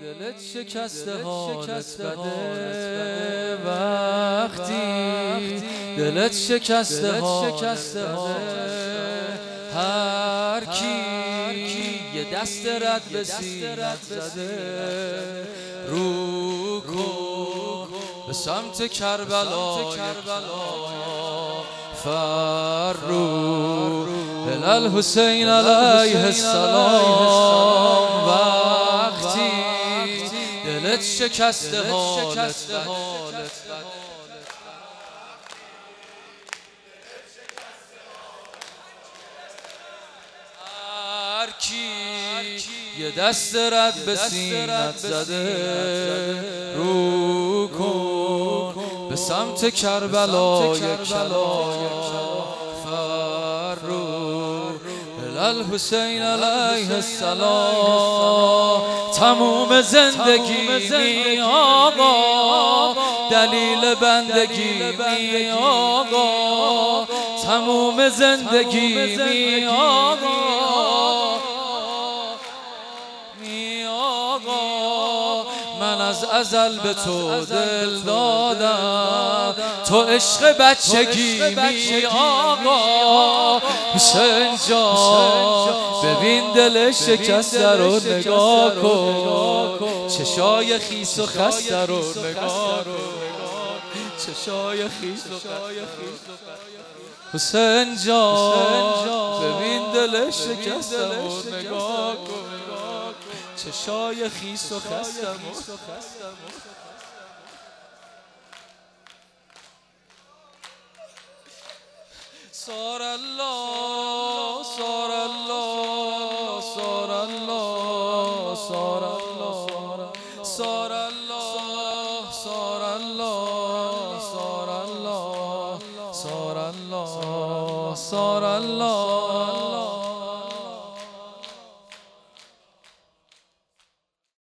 دلت شکسته حالت بده وقتی دلت شکسته حالت بده هر کی یه دست رد به سینت زده رو کن به سمت کربلا فرو الحسین علیه السلام وقتی دلت شکسته حالت هر کی یه دست رد به سینت زده رو کن به سمت کربلا فرو الحسین علیه السلام تموم زندگی می آقا دلیل بندگی می آقا تموم زندگی می آقا من از ازل به تو دل دادم تو عشق بچگی می آقا حسین جان ببین دل شکسته رو نگاه کن چشای خیس و خسته رو نگاه کن چشای خیس و حسین جان ببین دل شکسته رو نگاه کن چشای خیس و خستم سار الله سار الله سار الله سار الله سار الله سار الله سار الله سار الله سار الله